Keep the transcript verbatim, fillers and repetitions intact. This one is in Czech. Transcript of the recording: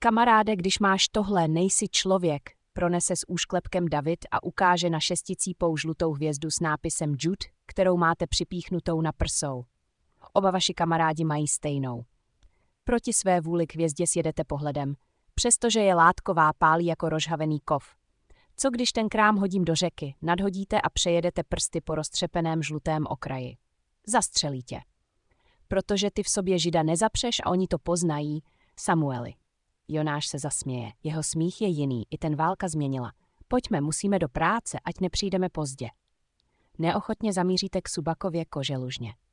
Kamaráde, když máš tohle, nejsi člověk, pronese s úšklepkem David a ukáže na šesticípou žlutou hvězdu s nápisem Jude, kterou máte připíchnutou na prsou. Oba vaši kamarádi mají stejnou. Proti své vůli k hvězdě sjedete pohledem, přestože je látková, pálí jako rozhavený kov. Co když ten krám hodím do řeky, nadhodíte a přejedete prsty po roztřepeném žlutém okraji. Zastřelí tě. Protože ty v sobě Žida nezapřeš a oni to poznají, Samueli. Jonáš se zasměje. Jeho smích je jiný, i ten válka změnila. Pojďme, musíme do práce, ať nepřijdeme pozdě. Neochotně zamíříte k Subakově koželužně.